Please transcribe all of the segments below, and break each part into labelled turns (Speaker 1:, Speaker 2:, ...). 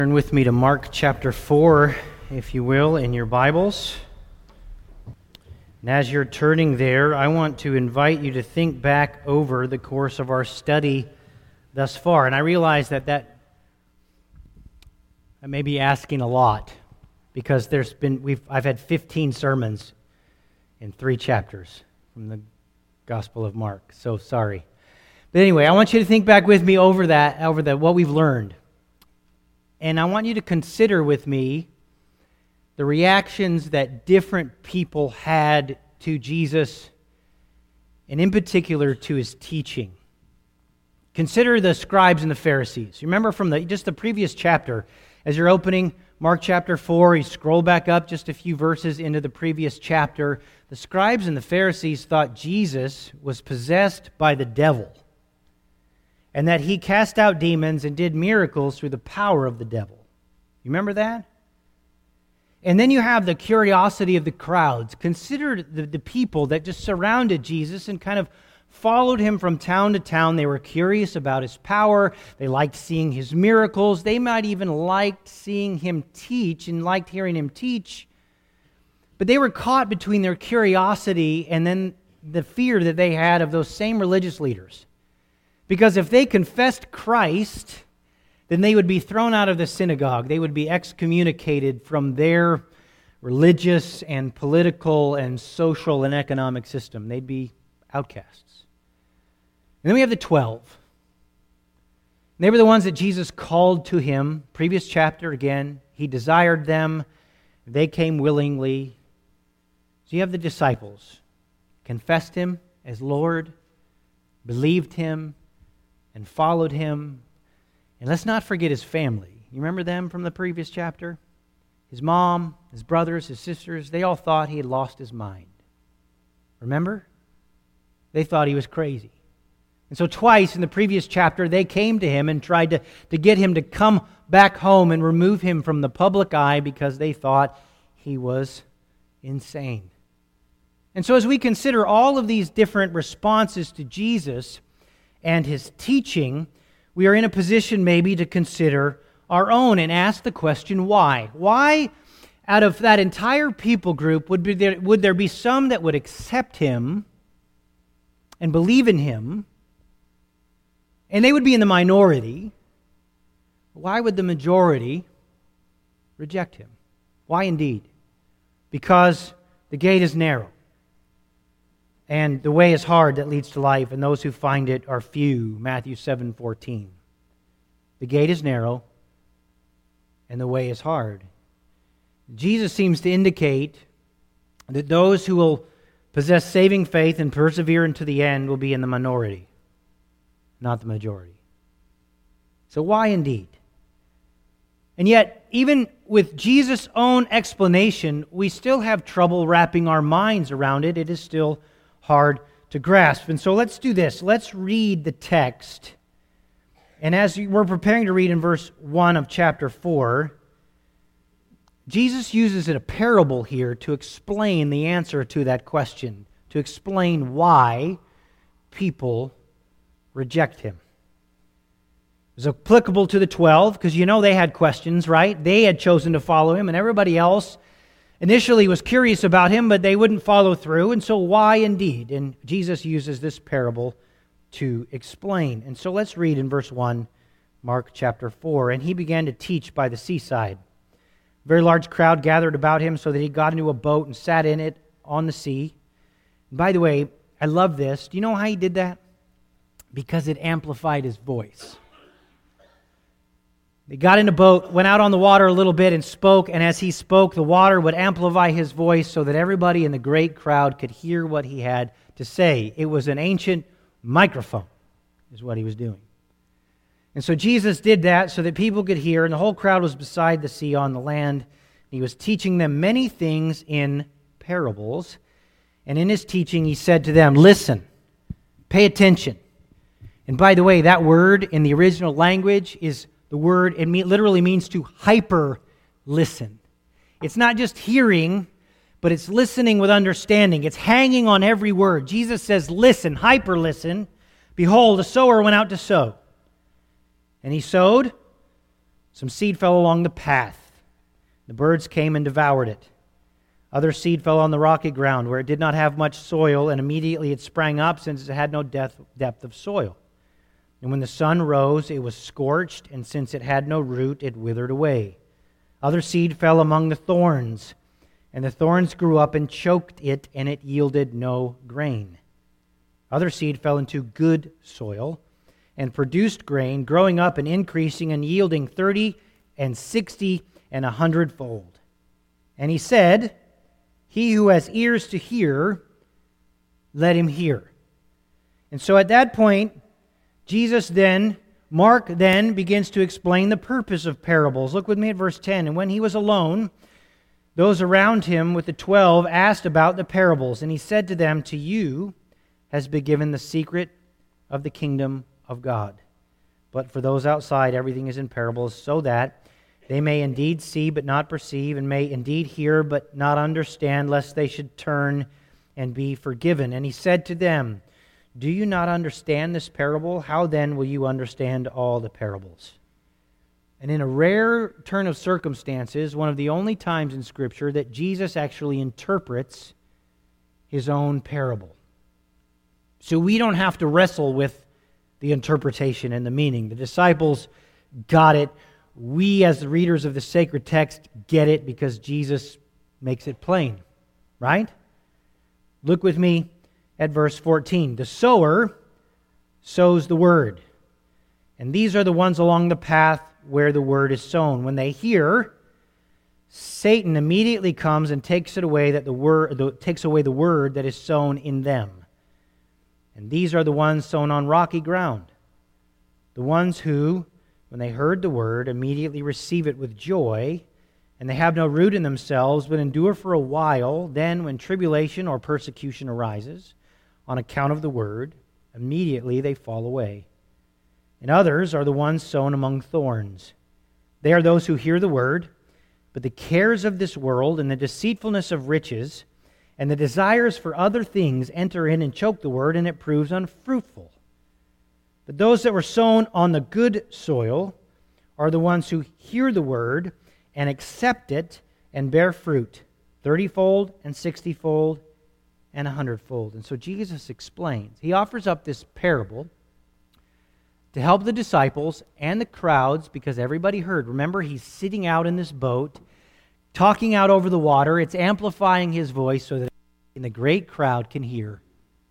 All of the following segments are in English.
Speaker 1: Turn with me to Mark chapter 4, if you will, in your Bibles. And as you're turning there, I want to invite you to think back over the course of our study thus far. And I realize that I may be asking a lot, because I've had 15 sermons in 3 chapters from the Gospel of Mark. So sorry. But anyway, I want you to think back with me over what we've learned. And I want you to consider with me the reactions that different people had to Jesus, and in particular to his teaching. Consider the scribes and the Pharisees. You remember from just the previous chapter, as you're opening Mark chapter 4, you scroll back up just a few verses into the previous chapter. The scribes and the Pharisees thought Jesus was possessed by the devil, and that he cast out demons and did miracles through the power of the devil. You remember that? And then you have the curiosity of the crowds. Consider the people that just surrounded Jesus and kind of followed him from town to town. They were curious about his power. They liked seeing his miracles. They might even liked seeing him teach and liked hearing him teach. But they were caught between their curiosity and then the fear that they had of those same religious leaders. Because if they confessed Christ, then they would be thrown out of the synagogue. They would be excommunicated from their religious and political and social and economic system. They'd be outcasts. And then we have the 12. They were the ones that Jesus called to him. Previous chapter, again, he desired them. They came willingly. So you have the disciples. Confessed him as Lord, believed him, and followed him. And let's not forget his family. You remember them from the previous chapter? His mom, his brothers, his sisters, they all thought he had lost his mind. Remember? They thought he was crazy. And so twice in the previous chapter, they came to him and tried to get him to come back home and remove him from the public eye because they thought he was insane. And so as we consider all of these different responses to Jesus and his teaching, we are in a position maybe to consider our own and ask the question, why? Why, out of that entire people group, would there be some that would accept him and believe in him, and they would be in the minority? Why would the majority reject him? Why indeed? Because the gate is narrow, and the way is hard that leads to life, and those who find it are few. Matthew 7:14. The gate is narrow, and the way is hard. Jesus seems to indicate that those who will possess saving faith and persevere into the end will be in the minority, not the majority. So why indeed? And yet, even with Jesus' own explanation, we still have trouble wrapping our minds around it. It is still hard to grasp. And so let's do this. Let's read the text. And as we're preparing to read in verse 1 of chapter 4, Jesus uses a parable here to explain the answer to that question, to explain why people reject him. It was applicable to the 12 because they had questions, right? They had chosen to follow him, and everybody else initially was curious about him, but they wouldn't follow through, and so why indeed? And Jesus uses this parable to explain. And so let's read in verse 1, Mark chapter 4. And he began to teach by the seaside. A very large crowd gathered about him so that he got into a boat and sat in it on the sea. And by the way, I love this. Do you know how he did that? Because it amplified his voice. He got in a boat, went out on the water a little bit and spoke, and as he spoke, the water would amplify his voice so that everybody in the great crowd could hear what he had to say. It was an ancient microphone, is what he was doing. And so Jesus did that so that people could hear, and the whole crowd was beside the sea on the land. He was teaching them many things in parables, and in his teaching he said to them, "Listen, pay attention." And by the way, that word in the original language is the word, literally means to hyper listen. It's not just hearing, but it's listening with understanding. It's hanging on every word. Jesus says, listen, hyper listen. Behold, a sower went out to sow. And he sowed Some seed fell along the path. The birds came and devoured it. Other seed fell on the rocky ground where it did not have much soil, and immediately it sprang up since it had no depth of soil. And when the sun rose, it was scorched, and since it had no root, it withered away. Other seed fell among the thorns, and the thorns grew up and choked it, and it yielded no grain. Other seed fell into good soil and produced grain, growing up and increasing and yielding 30 and 60 and 100-fold. And he said, "He who has ears to hear, let him hear." And so at that point, Mark then begins to explain the purpose of parables. Look with me at verse 10. And when he was alone, those around him with the 12 asked about the parables. And he said to them, "To you has been given the secret of the kingdom of God. But for those outside, everything is in parables, so that they may indeed see but not perceive, and may indeed hear but not understand, lest they should turn and be forgiven." And he said to them, "Do you not understand this parable? How then will you understand all the parables?" And in a rare turn of circumstances, one of the only times in Scripture that Jesus actually interprets his own parable. So we don't have to wrestle with the interpretation and the meaning. The disciples got it. We, as the readers of the sacred text, get it because Jesus makes it plain, right? Look with me at verse 14. The sower sows the word. And these are the ones along the path where the word is sown. When they hear, Satan immediately comes and takes away the word that is sown in them. And these are the ones sown on rocky ground. The ones who, when they heard the word, immediately receive it with joy, and they have no root in themselves, but endure for a while. Then, when tribulation or persecution arises on account of the word, immediately they fall away. And others are the ones sown among thorns. They are those who hear the word, but the cares of this world and the deceitfulness of riches and the desires for other things enter in and choke the word, and it proves unfruitful. But those that were sown on the good soil are the ones who hear the word and accept it and bear fruit, 30-fold and 60-fold and 100-fold. And so Jesus explains. He offers up this parable to help the disciples and the crowds, because everybody heard. Remember, he's sitting out in this boat, talking out over the water. It's amplifying his voice so that the great crowd can hear.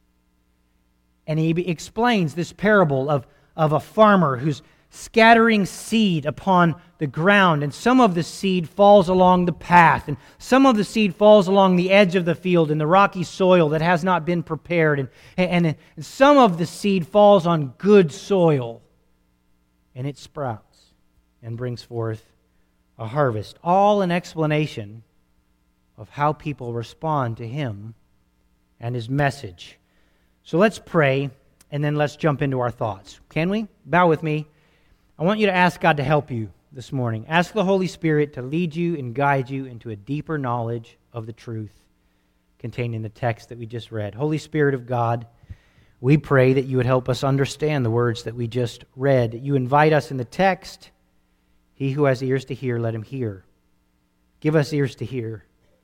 Speaker 1: And he explains this parable of a farmer who's scattering seed upon the ground, and some of the seed falls along the path, and some of the seed falls along the edge of the field in the rocky soil that has not been prepared, and some of the seed falls on good soil, and it sprouts and brings forth a harvest. All an explanation of how people respond to him and his message. So let's pray, and then let's jump into our thoughts. Can we? Bow with me. I want you to ask God to help you this morning. Ask the Holy Spirit to lead you and guide you into a deeper knowledge of the truth contained in the text that we just read. Holy Spirit of God, we pray that you would help us understand the words that we just read. You invite us in the text. He who has ears to hear, let him hear. Give us ears to hear,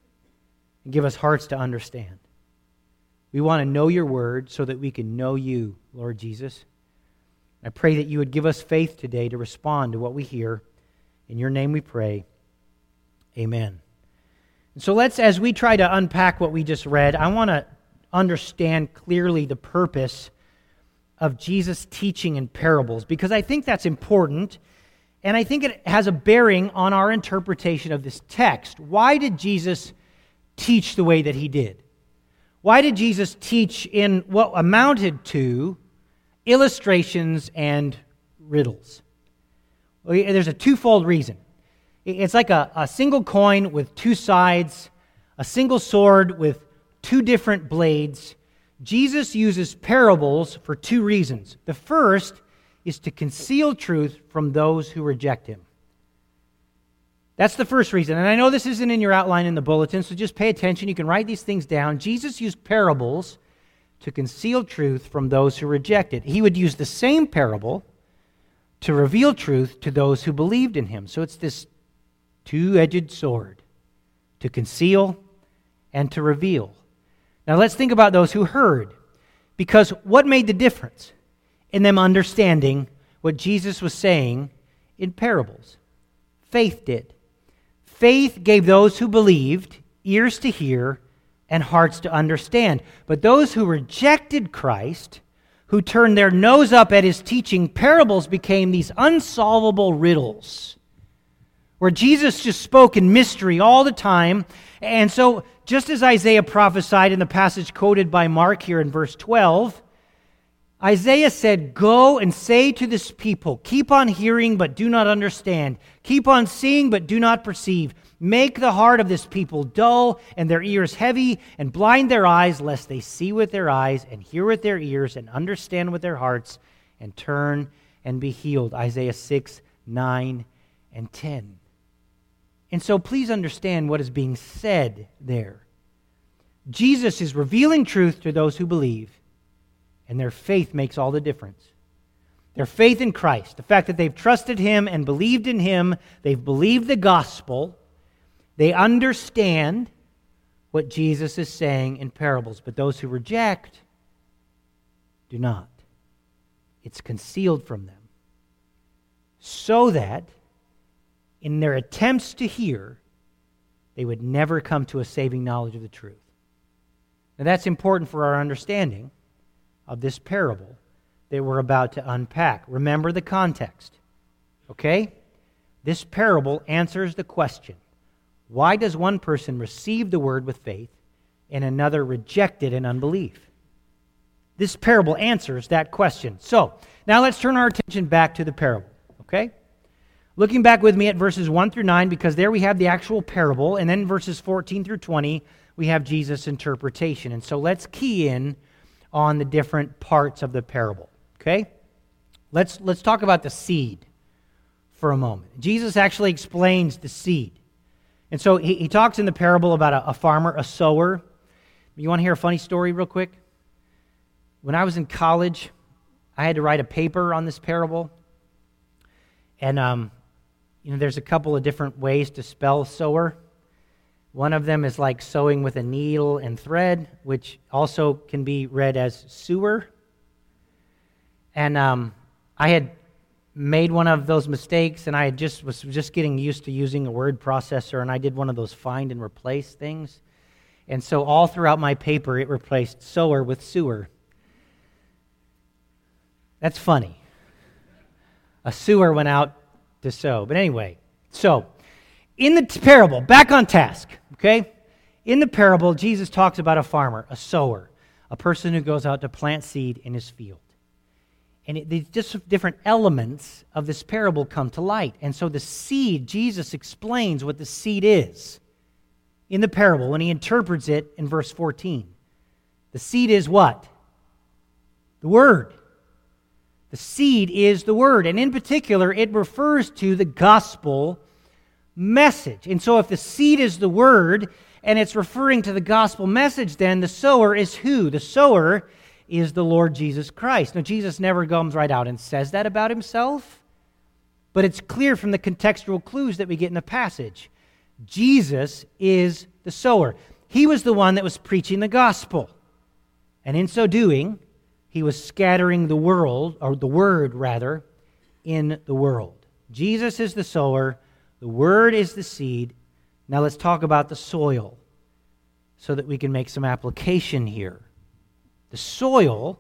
Speaker 1: and give us hearts to understand. We want to know your word so that we can know you, Lord Jesus. I pray that you would give us faith today to respond to what we hear. In your name we pray. Amen. And so as we try to unpack what we just read, I want to understand clearly the purpose of Jesus' teaching in parables, because I think that's important, and I think it has a bearing on our interpretation of this text. Why did Jesus teach the way that he did? Why did Jesus teach in what amounted to illustrations and riddles? Well, there's a twofold reason. It's like a single coin with two sides, a single sword with two different blades. Jesus uses parables for two reasons. The first is to conceal truth from those who reject him. That's the first reason. And I know this isn't in your outline in the bulletin, so just pay attention. You can write these things down. Jesus used parables to conceal truth from those who reject it. He would use the same parable to reveal truth to those who believed in him. So it's this two-edged sword, to conceal and to reveal. Now let's think about those who heard, because what made the difference in them understanding what Jesus was saying in parables? Faith did. Faith gave those who believed ears to hear and hearts to understand. But those who rejected Christ, who turned their nose up at his teaching, parables became these unsolvable riddles where Jesus just spoke in mystery all the time. And so, just as Isaiah prophesied in the passage quoted by Mark here in verse 12, Isaiah said, "Go and say to this people, keep on hearing but do not understand. Keep on seeing but do not perceive. Make the heart of this people dull and their ears heavy, and blind their eyes, lest they see with their eyes and hear with their ears and understand with their hearts and turn and be healed." Isaiah 6, 9, and 10. And so please understand what is being said there. Jesus is revealing truth to those who believe, and their faith makes all the difference. Their faith in Christ, the fact that they've trusted him and believed in him, they've believed the gospel, they understand what Jesus is saying in parables. But those who reject do not. It's concealed from them, so that in their attempts to hear, they would never come to a saving knowledge of the truth. Now that's important for our understanding of this parable that we're about to unpack. Remember the context, okay? This parable answers the question, why does one person receive the word with faith and another reject it in unbelief? This parable answers that question. So, now let's turn our attention back to the parable, okay? Looking back with me at verses 1 through 9, because there we have the actual parable, and then verses 14 through 20, we have Jesus' interpretation. And so let's key in on the different parts of the parable, okay? Let's talk about the seed for a moment. Jesus actually explains the seed. And so he talks in the parable about a farmer, a sower. You want to hear a funny story real quick? When I was in college, I had to write a paper on this parable. And there's a couple of different ways to spell sower. One of them is like sewing with a needle and thread, which also can be read as sewer. And I had made one of those mistakes, and I was just getting used to using a word processor, and I did one of those find and replace things. And so all throughout my paper, it replaced sower with sewer. That's funny. A sewer went out to sow. But anyway, so in the parable, back on task, okay? In the parable, Jesus talks about a farmer, a sower, a person who goes out to plant seed in his field. And these just different elements of this parable come to light. And so the seed, Jesus explains what the seed is in the parable when he interprets it in verse 14. The seed is what? The Word. The seed is the Word. And in particular, it refers to the gospel message. And so if the seed is the Word, and it's referring to the gospel message, then the sower is who? The sower is the Lord Jesus Christ. Now, Jesus never comes right out and says that about himself, but it's clear from the contextual clues that we get in the passage. Jesus is the sower. He was the one that was preaching the gospel. And in so doing, he was scattering the world, or the word rather, in the world. Jesus is the sower. The word is the seed. Now let's talk about the soil so that we can make some application here. The soil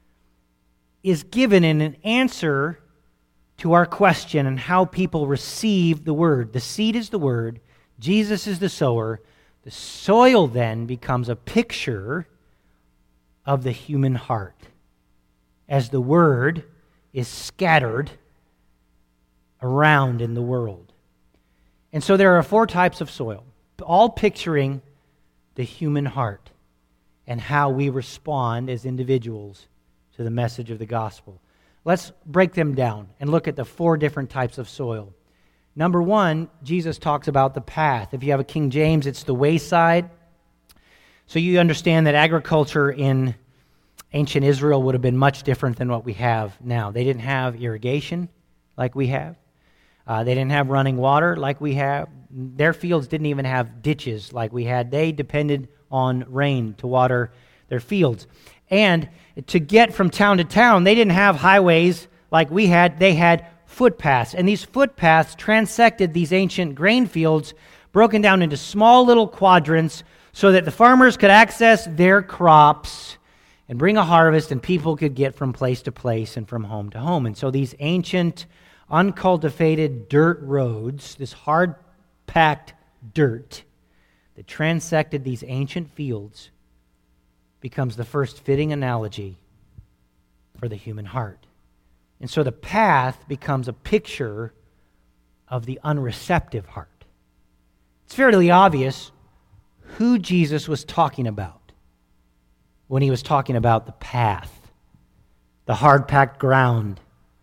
Speaker 1: is given in an answer to our question on how people receive the word. The seed is the word. Jesus is the sower. The soil then becomes a picture of the human heart as the word is scattered around in the world. And so there are 4 types of soil, all picturing the human heart and how we respond as individuals to the message of the gospel. Let's break them down and look at the 4 different types of soil. Number 1, Jesus talks about the path. If you have a King James, it's the wayside. So you understand that agriculture in ancient Israel would have been much different than what we have now. They didn't have irrigation. like we have. They didn't have running water like we have. Their fields didn't even have ditches like we had. They depended on rain to water their fields. And to get from town to town, they didn't have highways like we had. They had footpaths. And these footpaths transected these ancient grain fields, broken down into small little quadrants so that the farmers could access their crops and bring a harvest, and people could get from place to place and from home to home. And so these ancient, uncultivated dirt roads, this hard-packed dirt that transected these ancient fields, becomes the first fitting analogy for the human heart. And so the path becomes a picture of the unreceptive heart. It's fairly obvious who Jesus was talking about when he was talking about the path, the hard-packed ground.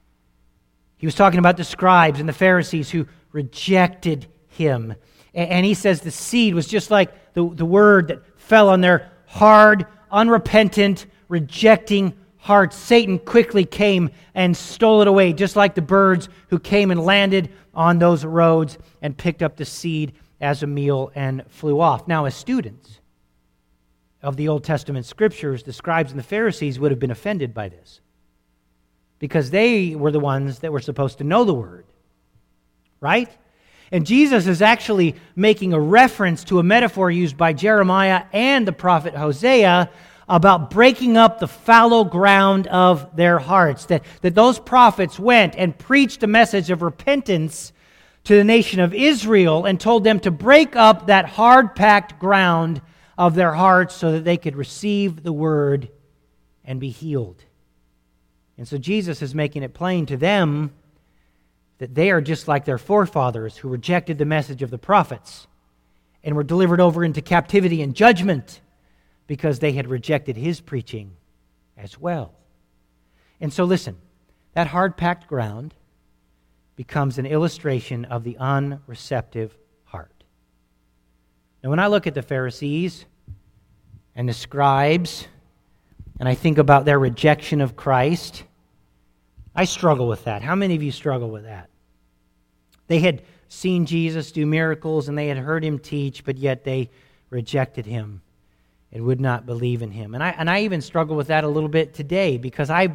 Speaker 1: He was talking about the scribes and the Pharisees who rejected him. And he says the seed was just like the word that fell on their hard, unrepentant, rejecting hearts. Satan quickly came and stole it away, just like the birds who came and landed on those roads and picked up the seed as a meal and flew off. Now, as students of the Old Testament scriptures, the scribes and the Pharisees would have been offended by this, because they were the ones that were supposed to know the word, right? And Jesus is actually making a reference to a metaphor used by Jeremiah and the prophet Hosea about breaking up the fallow ground of their hearts. That those prophets went and preached a message of repentance to the nation of Israel and told them to break up that hard-packed ground of their hearts so that they could receive the word and be healed. And so Jesus is making it plain to them that they are just like their forefathers who rejected the message of the prophets and were delivered over into captivity and judgment because they had rejected his preaching as well. And so listen, that hard-packed ground becomes an illustration of the unreceptive heart. Now, when I look at the Pharisees and the scribes, and I think about their rejection of Christ, I struggle with that. How many of you struggle with that? They had seen Jesus do miracles and they had heard him teach, but yet they rejected him and would not believe in him. And I even struggle with that a little bit today, because I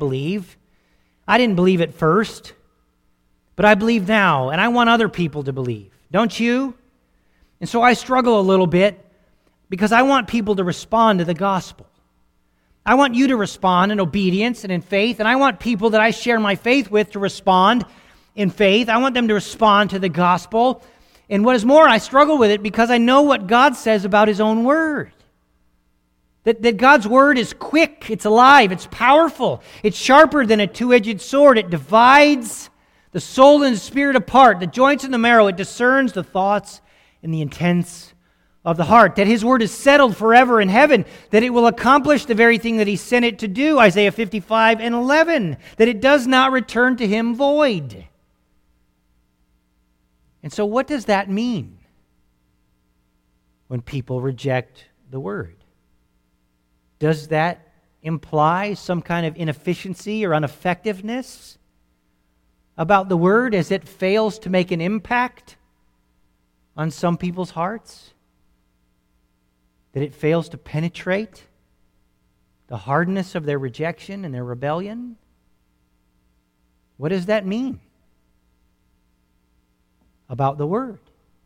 Speaker 1: didn't believe at first, but I believe now, and I want other people to believe. Don't you? And so I struggle a little bit because I want people to respond to the gospel. I want you to respond in obedience and in faith, and I want people that I share my faith with to respond in faith. I want them to respond to the gospel. And what is more, I struggle with it because I know what God says about his own word. That God's word is quick, it's alive, it's powerful, it's sharper than a two-edged sword. It divides the soul and the spirit apart, the joints and the marrow. It discerns the thoughts and the intents of the heart. That his word is settled forever in heaven. That it will accomplish the very thing that he sent it to do, Isaiah 55:11. That it does not return to him void. And so what does that mean when people reject the word? Does that imply some kind of inefficiency or ineffectiveness about the word as it fails to make an impact on some people's hearts? That it fails to penetrate the hardness of their rejection and their rebellion? What does that mean about the word?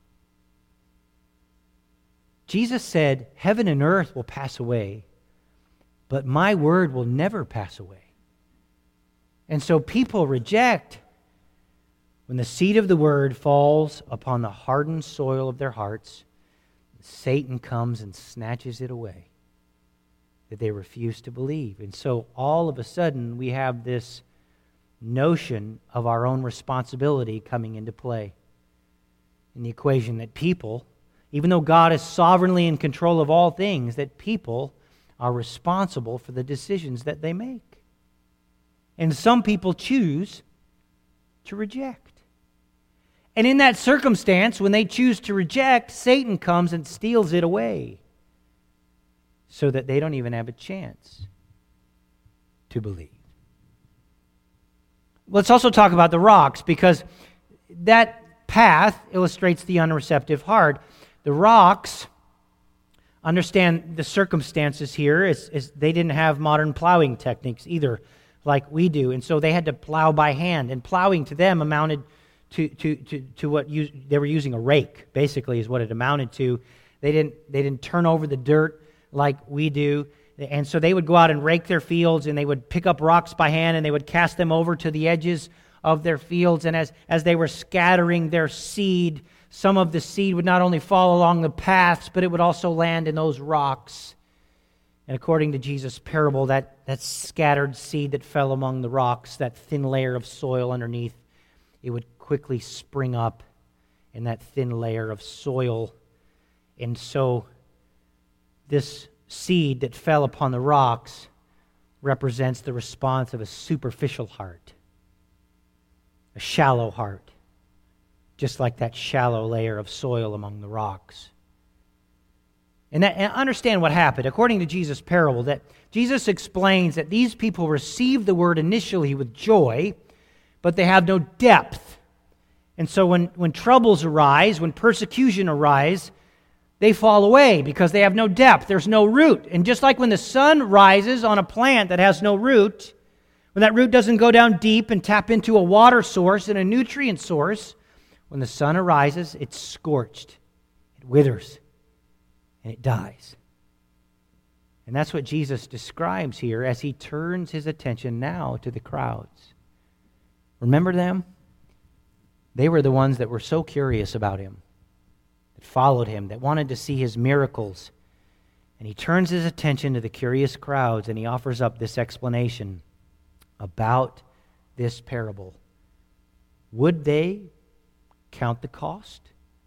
Speaker 1: Jesus said, "Heaven and earth will pass away, but my word will never pass away." And so people reject when the seed of the word falls upon the hardened soil of their hearts. Satan comes and snatches it away, that they refuse to believe. And so all of a sudden we have this notion of our own responsibility coming into play in the equation, that people, even though God is sovereignly in control of all things, that people are responsible for the decisions that they make. And some people choose to reject. And in that circumstance, when they choose to reject, Satan comes and steals it away so that they don't even have a chance to believe. Let's also talk about the rocks, because that path illustrates the unreceptive heart. The rocks, understand the circumstances here, is they didn't have modern plowing techniques either, like we do, and so they had to plow by hand, and plowing to them amounted to what they were using a rake, basically, is what it amounted to. They didn't turn over the dirt like we do. And so they would go out and rake their fields, and they would pick up rocks by hand, and they would cast them over to the edges of their fields. And as they were scattering their seed, some of the seed would not only fall along the paths, but it would also land in those rocks. And according to Jesus' parable, that scattered seed that fell among the rocks, that thin layer of soil underneath, it would quickly spring up in that thin layer of soil. And so this seed that fell upon the rocks represents the response of a superficial heart, a shallow heart, just like that shallow layer of soil among the rocks. And understand what happened. According to Jesus' parable, that Jesus explains that these people receive the word initially with joy, but they have no depth. And so when troubles arise, when persecution arises, they fall away because they have no depth. There's no root. And just like when the sun rises on a plant that has no root, when that root doesn't go down deep and tap into a water source and a nutrient source, when the sun arises, it's scorched, it withers, and it dies. And that's what Jesus describes here as he turns his attention now to the crowds. Remember them? They were the ones that were so curious about him, that followed him, that wanted to see his miracles. And he turns his attention to the curious crowds, and he offers up this explanation about this parable. Would they count the cost?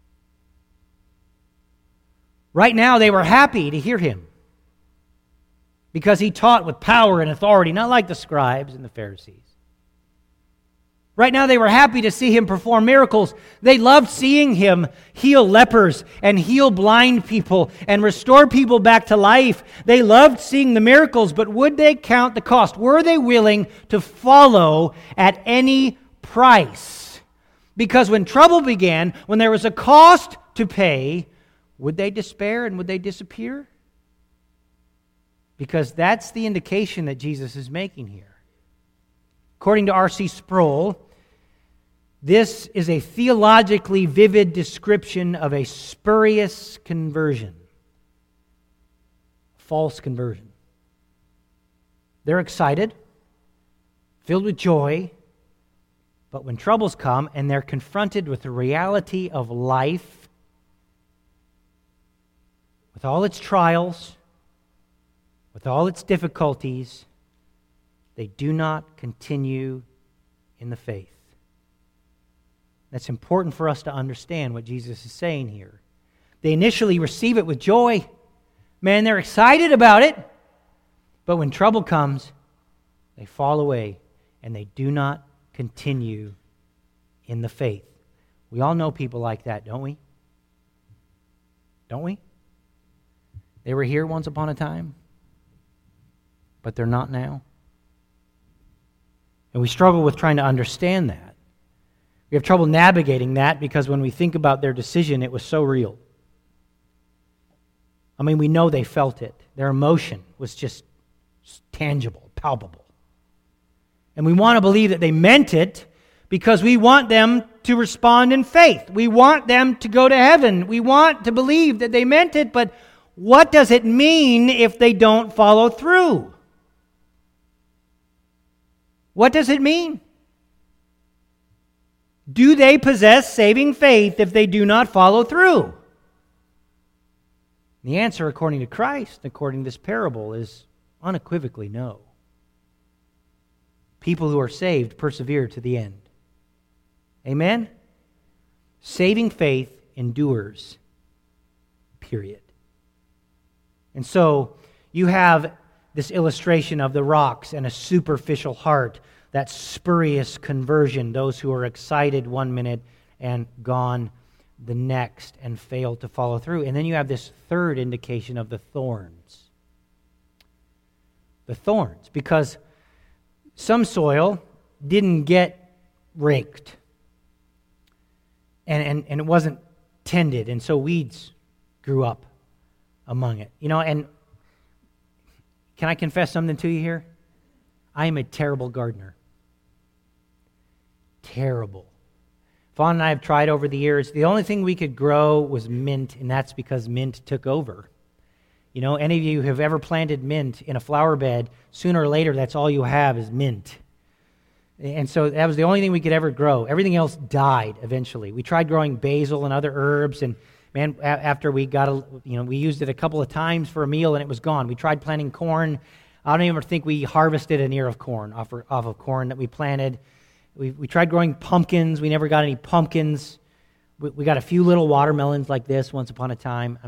Speaker 1: Right now they were happy to hear him because he taught with power and authority, not like the scribes and the Pharisees. Right now they were happy to see him perform miracles. They loved seeing him heal lepers and heal blind people and restore people back to life. They loved seeing the miracles, but would they count the cost? Were they willing to follow at any price? Because when trouble began, when there was a cost to pay, would they despair and would they disappear? Because that's the indication that Jesus is making here. According to R.C. Sproul, this is a theologically vivid description of a spurious conversion, false conversion. They're excited, filled with joy, but when troubles come and they're confronted with the reality of life, with all its trials, with all its difficulties, they do not continue in the faith. That's important for us to understand what Jesus is saying here. They initially receive it with joy. Man, they're excited about it. But when trouble comes, they fall away and they do not continue in the faith. We all know people like that, don't we? Don't we? They were here once upon a time, but they're not now. And we struggle with trying to understand that. We have trouble navigating that because when we think about their decision, it was so real. I mean, we know they felt it. Their emotion was just tangible, palpable. And we want to believe that they meant it because we want them to respond in faith. We want them to go to heaven. We want to believe that they meant it, but what does it mean if they don't follow through? What does it mean? Do they possess saving faith if they do not follow through? The answer, according to Christ, according to this parable, is unequivocally no. People who are saved persevere to the end. Amen? Saving faith endures. Period. And so you have this illustration of the rocks and a superficial heart, that spurious conversion, those who are excited one minute and gone the next and fail to follow through. And then you have this third indication of the thorns. The thorns, because some soil didn't get raked. And it wasn't tended, and so weeds grew up among it. And can I confess something to you here? I am a terrible gardener. Terrible. Fawn and I have tried over the years. The only thing we could grow was mint, and that's because mint took over. Any of you who have ever planted mint in a flower bed, sooner or later, that's all you have is mint. And so that was the only thing we could ever grow. Everything else died eventually. We tried growing basil and other herbs, and man, after we we used it a couple of times for a meal, and it was gone. We tried planting corn. I don't even think we harvested an ear of corn off of corn that we planted. We tried growing pumpkins. We never got any pumpkins. We got a few little watermelons like this once upon a time.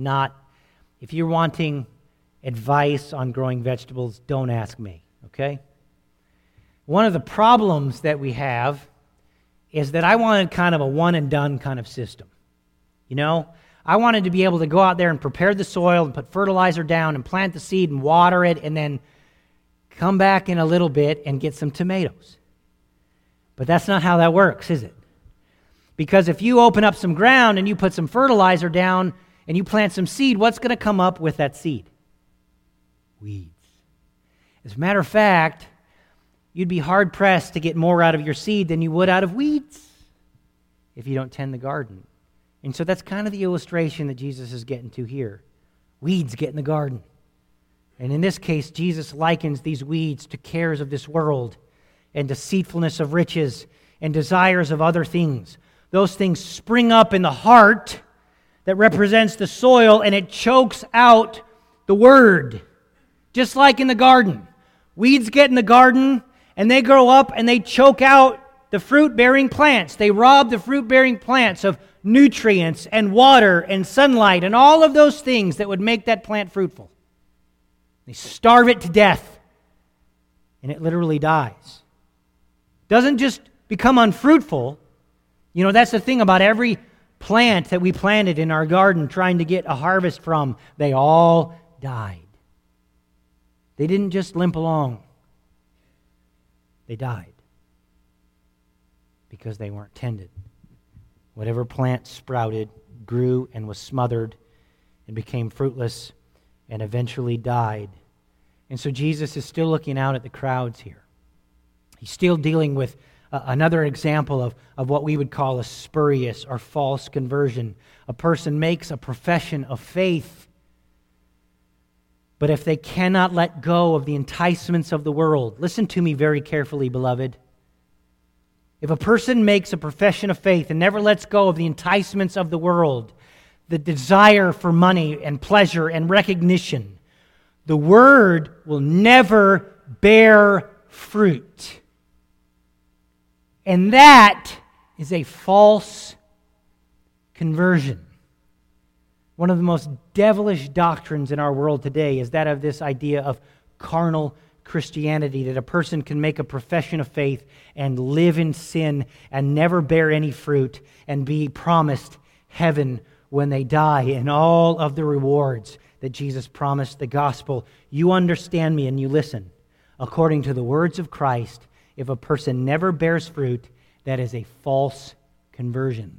Speaker 1: If you're wanting advice on growing vegetables, don't ask me, okay? One of the problems that we have is that I wanted kind of a one-and-done kind of system. I wanted to be able to go out there and prepare the soil and put fertilizer down and plant the seed and water it and then come back in a little bit and get some tomatoes. But that's not how that works, is it? Because if you open up some ground and you put some fertilizer down and you plant some seed, what's going to come up with that seed? Weeds. As a matter of fact, you'd be hard-pressed to get more out of your seed than you would out of weeds if you don't tend the garden. And so that's kind of the illustration that Jesus is getting to here. Weeds get in the garden. And in this case, Jesus likens these weeds to cares of this world and deceitfulness of riches and desires of other things. Those things spring up in the heart that represents the soil, and it chokes out the word. Just like in the garden. Weeds get in the garden, and they grow up, and they choke out the fruit-bearing plants. They rob the fruit-bearing plants of nutrients and water and sunlight and all of those things that would make that plant fruitful. They starve it to death, and it literally dies. Doesn't just become unfruitful. That's the thing about every plant that we planted in our garden trying to get a harvest from. They all died. They didn't just limp along. They died because they weren't tended. Whatever plant sprouted, grew, and was smothered and became fruitless and eventually died. And so Jesus is still looking out at the crowds here. He's still dealing with another example of what we would call a spurious or false conversion. A person makes a profession of faith, but if they cannot let go of the enticements of the world, listen to me very carefully, beloved. If a person makes a profession of faith and never lets go of the enticements of the world, the desire for money and pleasure and recognition, the word will never bear fruit. And that is a false conversion. One of the most devilish doctrines in our world today is that of this idea of carnal Christianity, that a person can make a profession of faith and live in sin and never bear any fruit and be promised heaven when they die and all of the rewards that Jesus promised the gospel. You understand me and you listen. According to the words of Christ, if a person never bears fruit, that is a false conversion.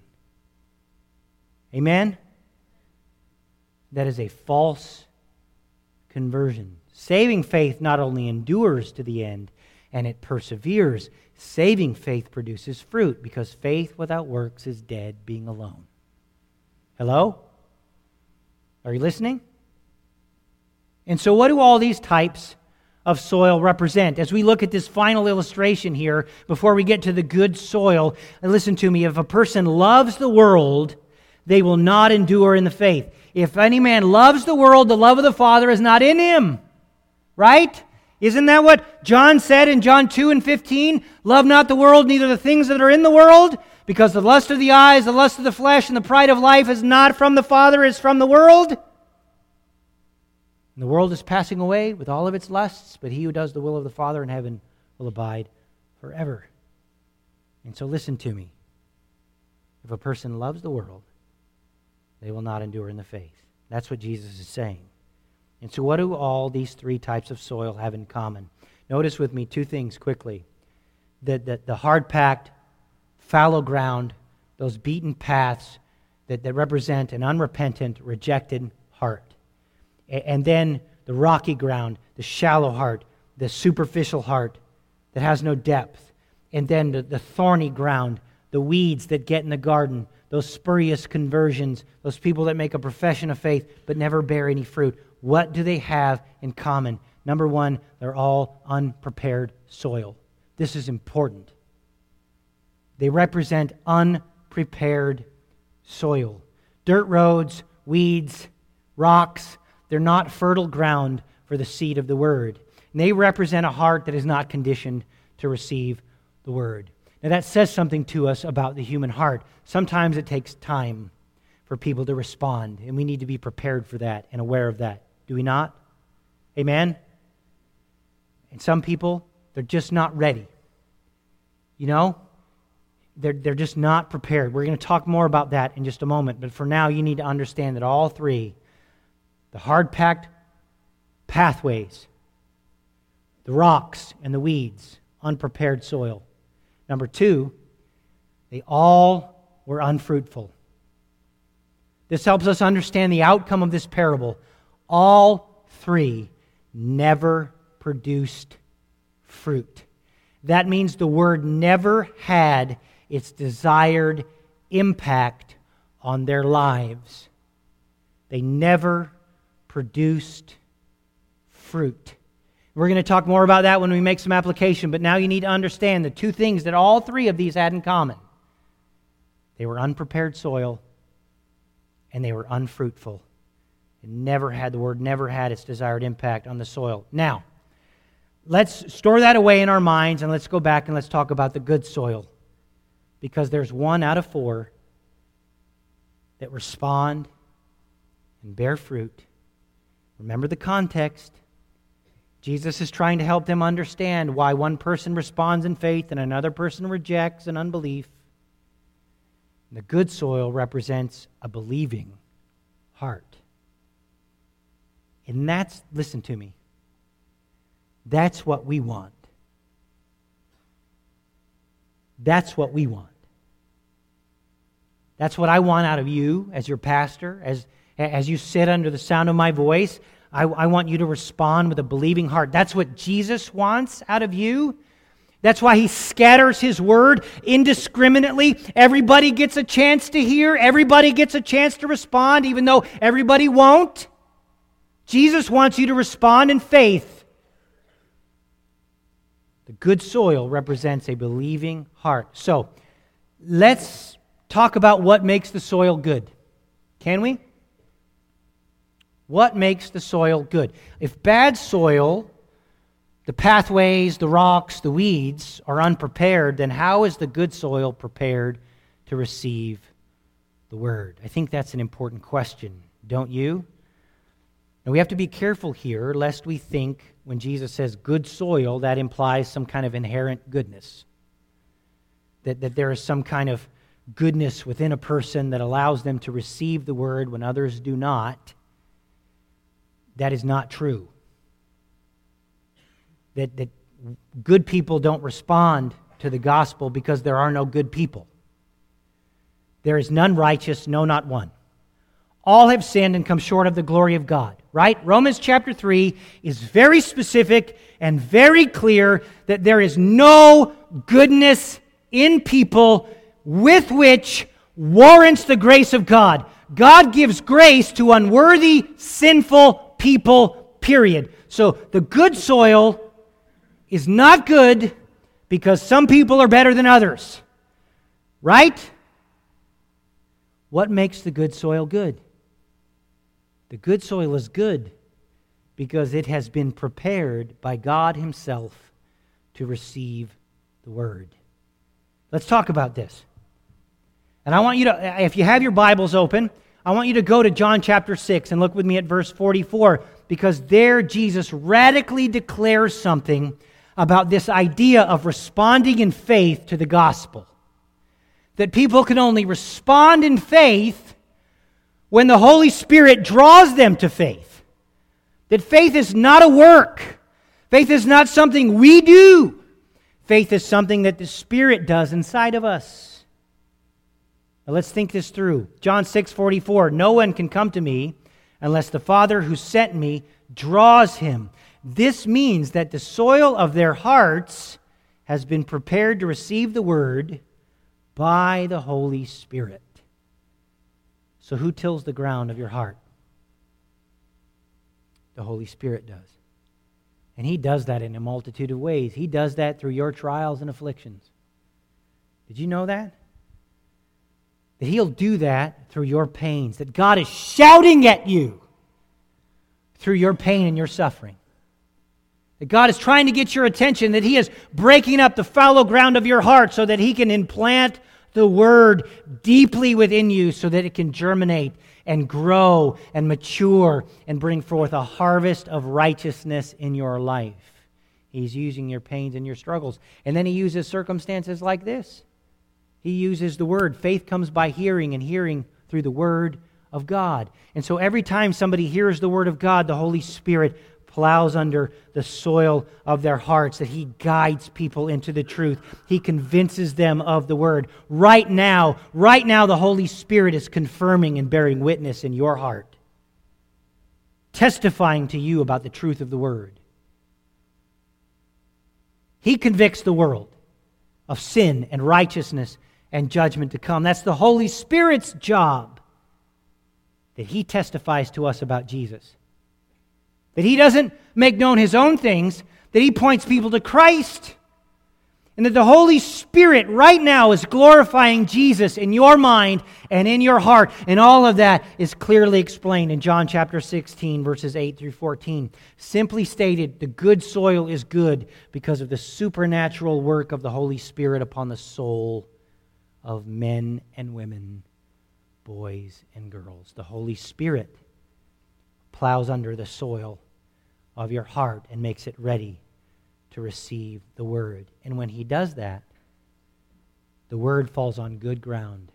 Speaker 1: Amen? That is a false conversion. Saving faith not only endures to the end, and it perseveres. Saving faith produces fruit, because faith without works is dead, being alone. Hello? Are you listening? And so what do all these types of soil represent? As we look at this final illustration here, before we get to the good soil, listen to me, if a person loves the world, they will not endure in the faith. If any man loves the world, the love of the Father is not in him. Right? Isn't that what John said in John 2:15? Love not the world, neither the things that are in the world, because the lust of the eyes, the lust of the flesh, and the pride of life is not from the Father, it's from the world. And the world is passing away with all of its lusts, but he who does the will of the Father in heaven will abide forever. And so listen to me. If a person loves the world, they will not endure in the faith. That's what Jesus is saying. And so what do all these three types of soil have in common? Notice with me two things quickly. the hard-packed, fallow ground, those beaten paths that represent an unrepentant, rejected heart. And then the rocky ground, the shallow heart, the superficial heart that has no depth. And then the thorny ground, the weeds that get in the garden, those spurious conversions, those people that make a profession of faith but never bear any fruit. What do they have in common? Number one, they're all unprepared soil. This is important. They represent unprepared soil. Dirt roads, weeds, rocks, they're not fertile ground for the seed of the Word. And they represent a heart that is not conditioned to receive the Word. Now that says something to us about the human heart. Sometimes it takes time for people to respond, and we need to be prepared for that and aware of that. Do we not? Amen? And some people, they're just not ready. You know? They're just not prepared. We're going to talk more about that in just a moment. But for now, you need to understand that all three, the hard-packed pathways, the rocks and the weeds, unprepared soil. Number two, they all were unfruitful. This helps us understand the outcome of this parable. All three never produced fruit. That means the word never had its desired impact on their lives. They never produced fruit. We're going to talk more about that when we make some application, but now you need to understand the two things that all three of these had in common. They were unprepared soil, and they were unfruitful. The word never had its desired impact on the soil. Now, let's store that away in our minds, and let's go back and let's talk about the good soil. Because there's 1 out of 4 that respond and bear fruit. Remember the context. Jesus is trying to help them understand why one person responds in faith and another person rejects in unbelief. The good soil represents a believing heart. And listen to me, that's what we want. That's what we want. That's what I want out of you as your pastor, as you sit under the sound of my voice. I want you to respond with a believing heart. That's what Jesus wants out of you. That's why He scatters His word indiscriminately. Everybody gets a chance to hear. Everybody gets a chance to respond, even though everybody won't. Jesus wants you to respond in faith. The good soil represents a believing heart. So, let's talk about what makes the soil good. Can we? What makes the soil good? If bad soil, the pathways, the rocks, the weeds are unprepared, then how is the good soil prepared to receive the Word? I think that's an important question, don't you? Now we have to be careful here, lest we think when Jesus says good soil, that implies some kind of inherent goodness. That there is some kind of goodness within a person that allows them to receive the Word when others do not. That is not true. That good people don't respond to the gospel because there are no good people. There is none righteous, no, not one. All have sinned and come short of the glory of God. Right? Romans chapter 3 is very specific and very clear that there is no goodness in people with which warrants the grace of God. God gives grace to unworthy, sinful people, period. So the good soil is not good because some people are better than others. Right? What makes the good soil good? The good soil is good because it has been prepared by God Himself to receive the Word. Let's talk about this. And I want you to, if you have your Bibles open, I want you to go to John chapter 6 and look with me at verse 44, because there Jesus radically declares something about this idea of responding in faith to the gospel. That people can only respond in faith when the Holy Spirit draws them to faith. That faith is not a work. Faith is not something we do. Faith is something that the Spirit does inside of us. Now let's think this through. John 6:44, no one can come to me unless the Father who sent me draws him. This means that the soil of their hearts has been prepared to receive the Word by the Holy Spirit. So who tills the ground of your heart? The Holy Spirit does. And He does that in a multitude of ways. He does that through your trials and afflictions. Did you know that? That He'll do that through your pains. That God is shouting at you through your pain and your suffering. That God is trying to get your attention. That He is breaking up the fallow ground of your heart so that He can implant the Word deeply within you so that it can germinate and grow and mature and bring forth a harvest of righteousness in your life. He's using your pains and your struggles. And then He uses circumstances like this. He uses the Word. Faith comes by hearing, and hearing through the Word of God. And so every time somebody hears the Word of God, the Holy Spirit plows under the soil of their hearts, that He guides people into the truth. He convinces them of the Word. Right now, the Holy Spirit is confirming and bearing witness in your heart, testifying to you about the truth of the Word. He convicts the world of sin and righteousness and judgment to come. That's the Holy Spirit's job, that He testifies to us about Jesus. That He doesn't make known His own things, that He points people to Christ. And that the Holy Spirit right now is glorifying Jesus in your mind and in your heart. And all of that is clearly explained in John chapter 16, verses 8 through 14. Simply stated, the good soil is good because of the supernatural work of the Holy Spirit upon the soul of men and women, boys and girls. The Holy Spirit plows under the soil of your heart and makes it ready to receive the Word. And when He does that, the Word falls on good ground.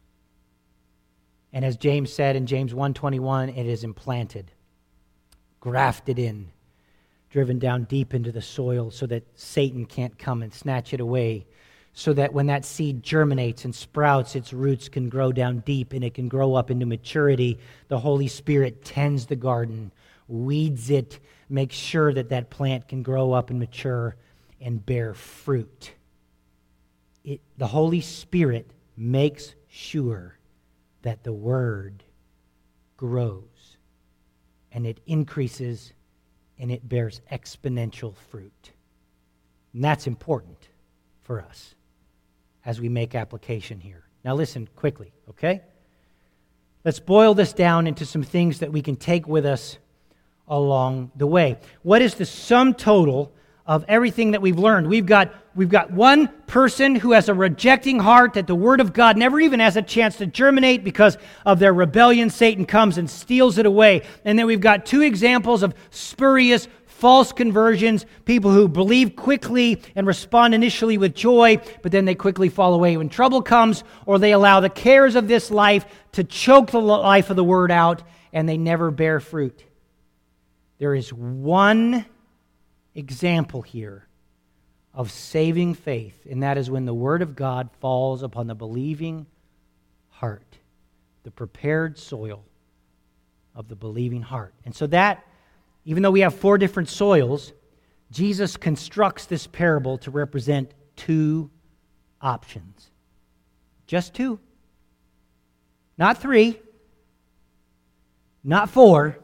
Speaker 1: And as James said in James 1:21, it is implanted, grafted in, driven down deep into the soil so that Satan can't come and snatch it away, so that when that seed germinates and sprouts, its roots can grow down deep and it can grow up into maturity. The Holy Spirit tends the garden, weeds it, makes sure that that plant can grow up and mature and bear fruit. The Holy Spirit makes sure that the Word grows and it increases and it bears exponential fruit. And that's important for us as we make application here. Now listen quickly, okay? Let's boil this down into some things that we can take with us along the way. What is the sum total of everything that we've learned? We've got one person who has a rejecting heart that the Word of God never even has a chance to germinate because of their rebellion. Satan comes and steals it away. And then we've got two examples of spurious false conversions, people who believe quickly and respond initially with joy, but then they quickly fall away when trouble comes, or they allow the cares of this life to choke the life of the Word out, and they never bear fruit. There is one example here of saving faith, and that is when the Word of God falls upon the believing heart, the prepared soil of the believing heart. And so that, even though we have 4 different soils, Jesus constructs this parable to represent 2 options. Just 2. Not 3. Not 4.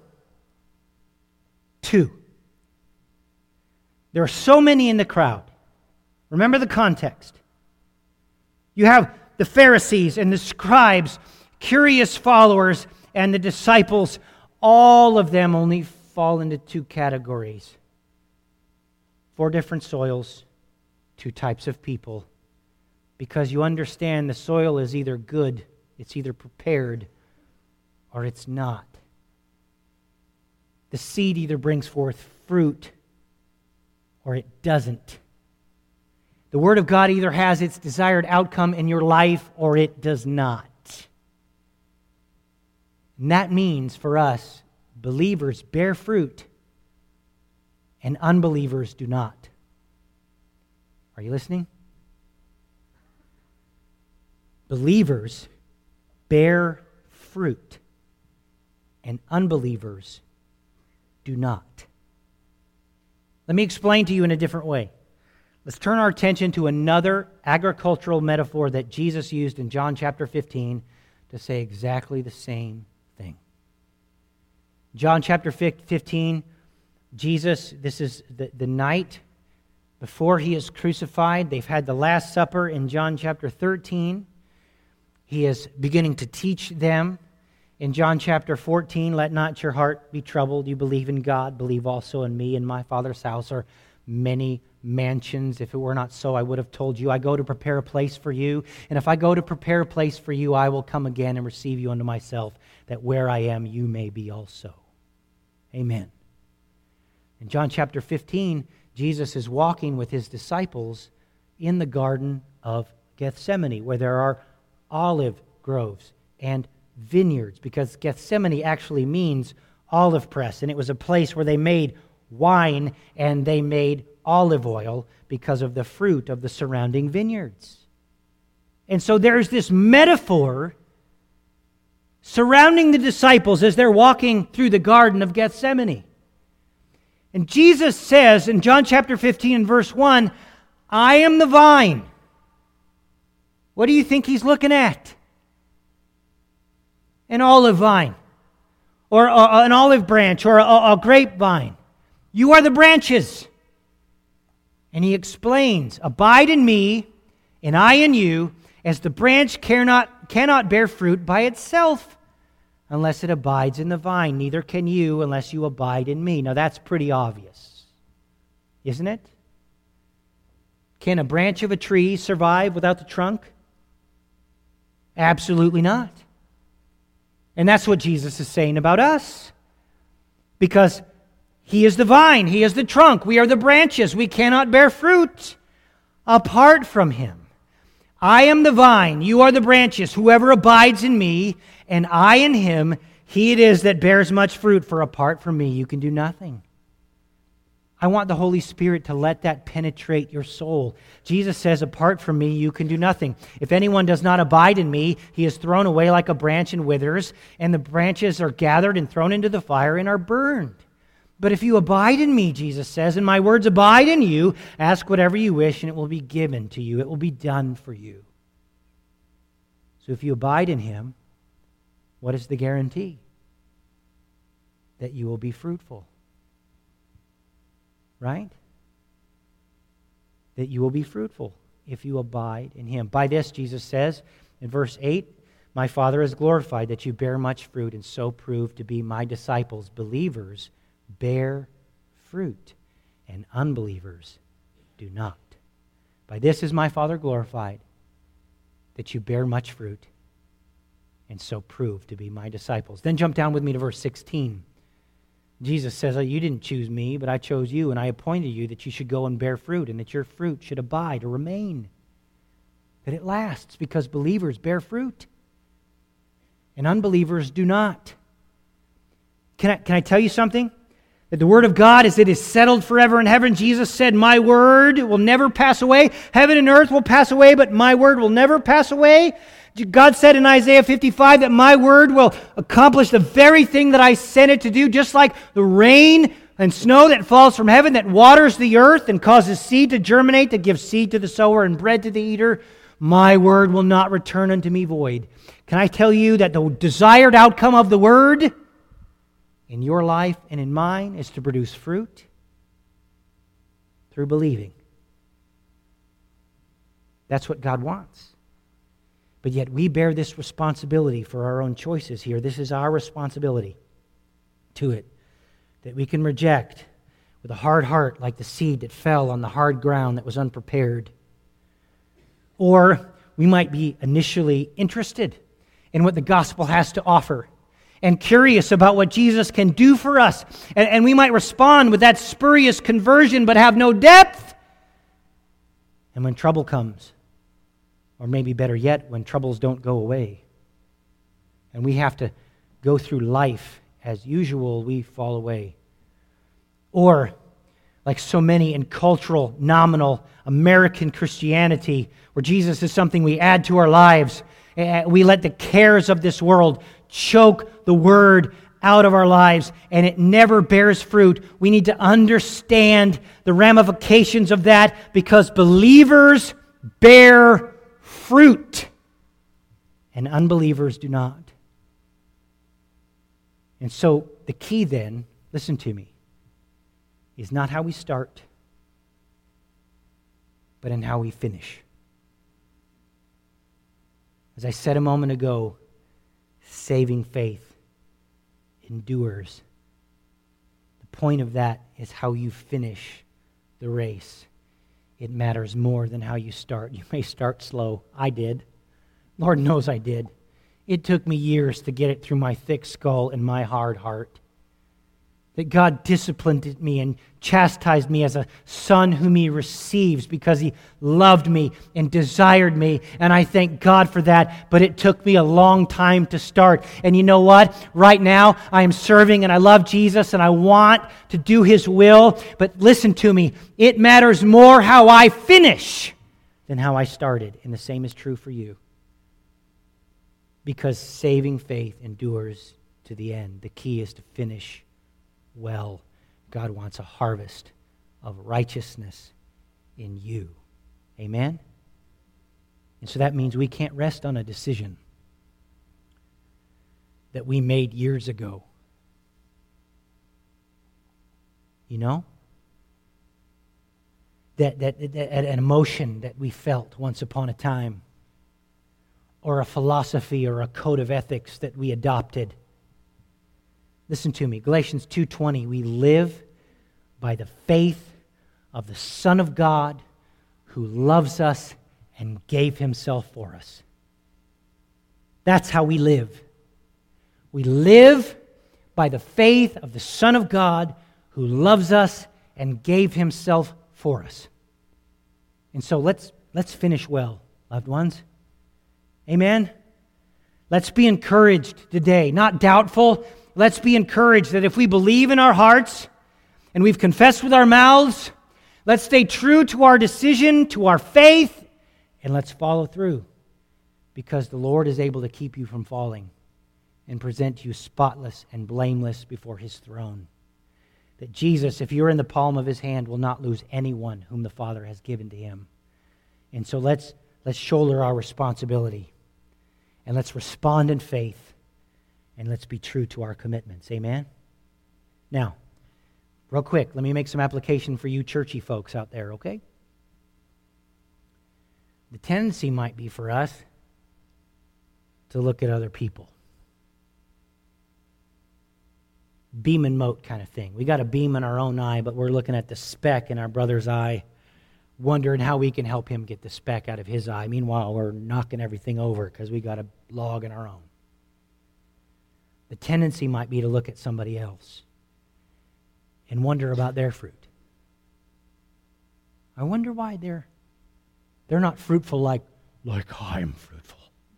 Speaker 1: 2. There are so many in the crowd. Remember the context. You have the Pharisees and the scribes, curious followers, and the disciples. All of them only fall into 2 categories. 4 different soils, 2 types of people. Because you understand the soil is either good, it's either prepared, or it's not. The seed either brings forth fruit or it doesn't. The Word of God either has its desired outcome in your life or it does not. And that means for us, believers bear fruit and unbelievers do not. Are you listening? Believers bear fruit, and unbelievers do not. Let me explain to you in a different way. Let's turn our attention to another agricultural metaphor that Jesus used in John chapter 15 to say exactly the same thing. John chapter 15, Jesus, this is the night before he is crucified. They've had the Last Supper in John chapter 13. He is beginning to teach them. In John chapter 14, let not your heart be troubled. You believe in God, believe also in me. In my Father's house are many mansions. If it were not so, I would have told you. I go to prepare a place for you. And if I go to prepare a place for you, I will come again and receive you unto myself, that where I am, you may be also. Amen. In John chapter 15, Jesus is walking with his disciples in the Garden of Gethsemane, where there are olive groves and vineyards, because Gethsemane actually means olive press, and it was a place where they made wine and they made olive oil because of the fruit of the surrounding vineyards. And so there's this metaphor surrounding the disciples as they're walking through the Garden of Gethsemane. And Jesus says in John chapter 15 and verse 1, I am the vine. What do you think he's looking at? An olive vine, or an olive branch, or a grapevine. You are the branches. And he explains, abide in me, and I in you, as the branch cannot bear fruit by itself, unless it abides in the vine. Neither can you unless you abide in me. Now that's pretty obvious, isn't it? Can a branch of a tree survive without the trunk? Absolutely not. And that's what Jesus is saying about us. Because he is the vine, he is the trunk, we are the branches. We cannot bear fruit apart from him. I am the vine, you are the branches. Whoever abides in me, and I in him, he it is that bears much fruit, for apart from me you can do nothing. I want the Holy Spirit to let that penetrate your soul. Jesus says, apart from me, you can do nothing. If anyone does not abide in me, he is thrown away like a branch and withers, and the branches are gathered and thrown into the fire and are burned. But if you abide in me, Jesus says, and my words abide in you, ask whatever you wish, and it will be given to you. It will be done for you. So if you abide in him, what is the guarantee? That you will be fruitful. Right? That you will be fruitful if you abide in him. By this, Jesus says in verse 8, my Father is glorified that you bear much fruit and so prove to be my disciples. Believers bear fruit and unbelievers do not. By this is my Father glorified that you bear much fruit and so prove to be my disciples. Then jump down with me to verse 16. Jesus says, you didn't choose me, but I chose you, and I appointed you that you should go and bear fruit, and that your fruit should abide or remain, that it lasts, because believers bear fruit, and unbelievers do not. Can I tell you something? That the Word of God it is settled forever in heaven. Jesus said, my Word will never pass away. Heaven and earth will pass away, but my Word will never pass away. God said in Isaiah 55 that my Word will accomplish the very thing that I sent it to do, just like the rain and snow that falls from heaven that waters the earth and causes seed to germinate, to give seed to the sower and bread to the eater. My Word will not return unto me void. Can I tell you that the desired outcome of the Word in your life and in mine is to produce fruit through believing? That's what God wants. But yet we bear this responsibility for our own choices here. This is our responsibility to it, that we can reject with a hard heart like the seed that fell on the hard ground that was unprepared. Or we might be initially interested in what the gospel has to offer and curious about what Jesus can do for us. And we might respond with that spurious conversion but have no depth. And when trouble comes, or maybe better yet, when troubles don't go away, and we have to go through life as usual, we fall away. Or like so many in cultural, nominal American Christianity, where Jesus is something we add to our lives. We let the cares of this world choke the Word out of our lives, and it never bears fruit. We need to understand the ramifications of that, because believers bear fruit and unbelievers do not. And so the key then, listen to me, is not how we start, but in how we finish. As I said a moment ago, saving faith endures. The point of that is how you finish the race. It matters more than how you start. You may start slow. I did. Lord knows I did. It took me years to get it through my thick skull and my hard heart. That God disciplined me and chastised me as a son whom He receives because He loved me and desired me. And I thank God for that. But it took me a long time to start. And you know what? Right now, I am serving and I love Jesus and I want to do His will. But listen to me. It matters more how I finish than how I started. And the same is true for you. Because saving faith endures to the end. The key is to finish well. God wants a harvest of righteousness in you. Amen? And so that means we can't rest on a decision that we made years ago. You know? That an emotion that we felt once upon a time, or a philosophy or a code of ethics that we adopted. Listen to me, Galatians 2:20, we live by the faith of the Son of God who loves us and gave Himself for us. That's how we live. We live by the faith of the Son of God who loves us and gave Himself for us. And so let's finish well, loved ones. Amen? Let's be encouraged today, not doubtful. Let's be encouraged that if we believe in our hearts and we've confessed with our mouths, let's stay true to our decision, to our faith, and let's follow through, because the Lord is able to keep you from falling and present you spotless and blameless before His throne. That Jesus, if you're in the palm of His hand, will not lose anyone whom the Father has given to Him. And so let's shoulder our responsibility, and let's respond in faith. And let's be true to our commitments. Amen? Now, real quick, let me make some application for you churchy folks out there, okay? The tendency might be for us to look at other people. Beam and mote kind of thing. We got a beam in our own eye, but we're looking at the speck in our brother's eye, wondering how we can help him get the speck out of his eye. Meanwhile, we're knocking everything over because we got a log in our own. The tendency might be to look at somebody else and wonder about their fruit. I wonder why they're not fruitful like I'm fruitful.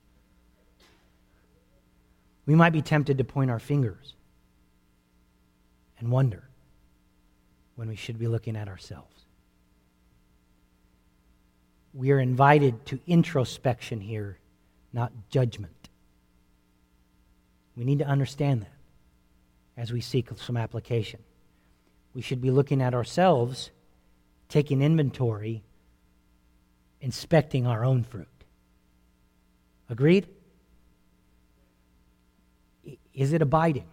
Speaker 1: We might be tempted to point our fingers and wonder when we should be looking at ourselves. We are invited to introspection here, not judgment. We need to understand that as we seek some application. We should be looking at ourselves, taking inventory, inspecting our own fruit. Agreed? Is it abiding?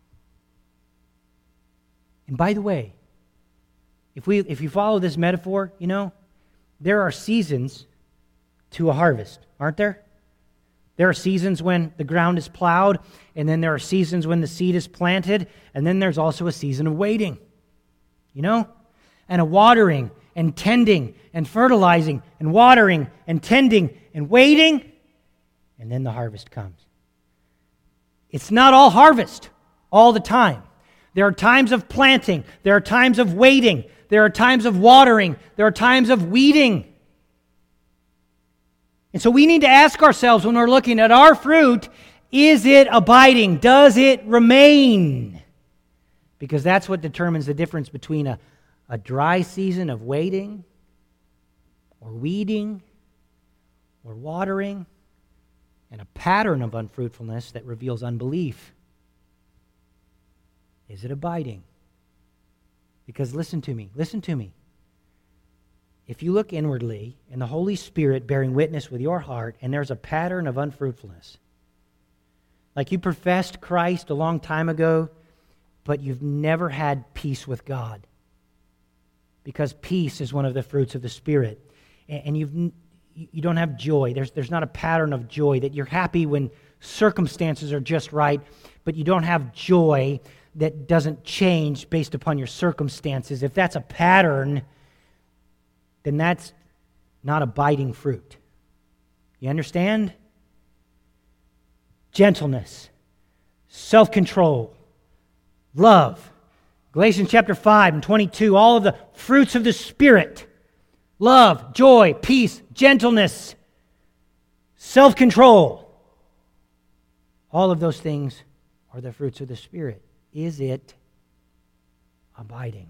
Speaker 1: And by the way, if you follow this metaphor, you know, there are seasons to a harvest, aren't there? There are seasons when the ground is plowed, and then there are seasons when the seed is planted, and then there's also a season of waiting, you know? And a watering and tending and fertilizing and watering and tending and waiting, and then the harvest comes. It's not all harvest all the time. There are times of planting. There are times of waiting. There are times of watering. There are times of weeding. And so we need to ask ourselves when we're looking at our fruit, is it abiding? Does it remain? Because that's what determines the difference between a a dry season of waiting or weeding or watering, and a pattern of unfruitfulness that reveals unbelief? Is it abiding? Because listen to me. If you look inwardly and the Holy Spirit bearing witness with your heart, and there's a pattern of unfruitfulness, like you professed Christ a long time ago, but you've never had peace with God, because peace is one of the fruits of the Spirit, and you don't have joy. There's not a pattern of joy, that you're happy when circumstances are just right, but you don't have joy that doesn't change based upon your circumstances. If that's a pattern, then that's not abiding fruit. You understand? Gentleness, self-control, love. Galatians chapter 5 and 22, all of the fruits of the Spirit. Love, joy, peace, gentleness, self-control. All of those things are the fruits of the Spirit. Is it abiding?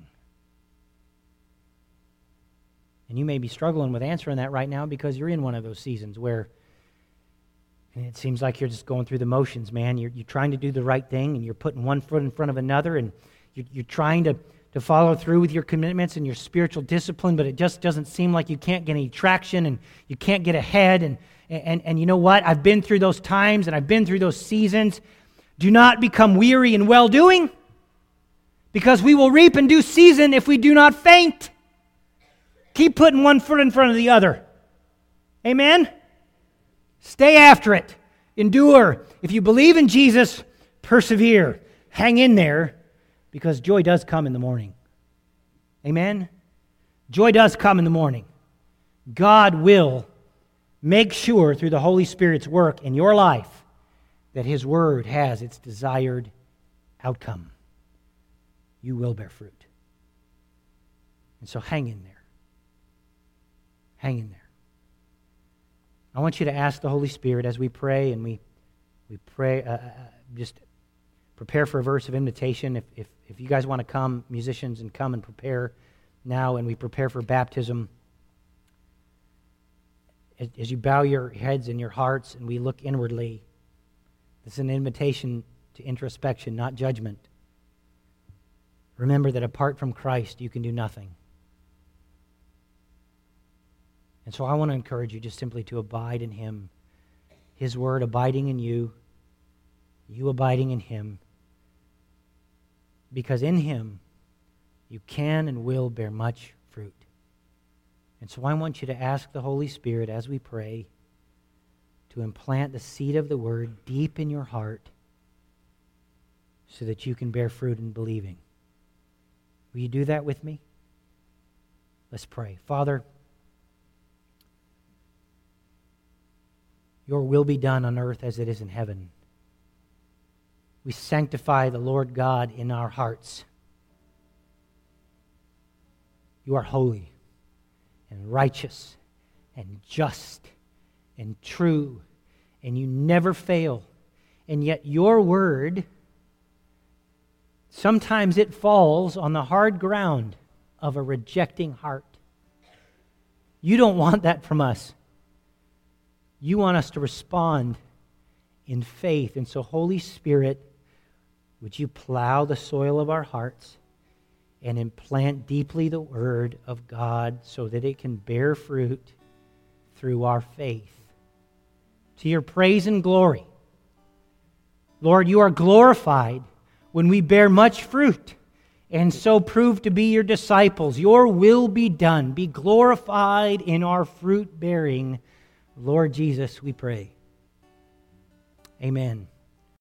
Speaker 1: And you may be struggling with answering that right now because you're in one of those seasons where it seems like you're just going through the motions, man. You're trying to do the right thing, and you're putting one foot in front of another, and you're trying to follow through with your commitments and your spiritual discipline, but it just doesn't seem like you can't get any traction, and you can't get ahead. And you know what? I've been through those times, and I've been through those seasons. Do not become weary in well-doing, because we will reap in due season if we do not faint. Keep putting one foot in front of the other. Amen? Stay after it. Endure. If you believe in Jesus, persevere. Hang in there, because joy does come in the morning. Amen? Joy does come in the morning. God will make sure through the Holy Spirit's work in your life that His Word has its desired outcome. You will bear fruit. And so hang in there. Hang in there. I want you to ask the Holy Spirit as we pray, and we pray, just prepare for a verse of invitation. If you guys want to come, musicians, and come and prepare now, and we prepare for baptism. As you bow your heads and your hearts and we look inwardly, this is an invitation to introspection, not judgment. Remember that apart from Christ, you can do nothing. And so I want to encourage you just simply to abide in Him, His Word abiding in you, you abiding in Him, because in Him you can and will bear much fruit. And so I want you to ask the Holy Spirit as we pray to implant the seed of the Word deep in your heart so that you can bear fruit in believing. Will you do that with me? Let's pray. Father, Your will be done on earth as it is in heaven. We sanctify the Lord God in our hearts. You are holy and righteous and just and true, and you never fail. And yet your word, sometimes it falls on the hard ground of a rejecting heart. You don't want that from us. You want us to respond in faith. And so, Holy Spirit, would you plow the soil of our hearts and implant deeply the Word of God so that it can bear fruit through our faith, to your praise and glory. Lord, you are glorified when we bear much fruit, and so prove to be your disciples. Your will be done. Be glorified in our fruit bearing. Lord Jesus, we pray. Amen.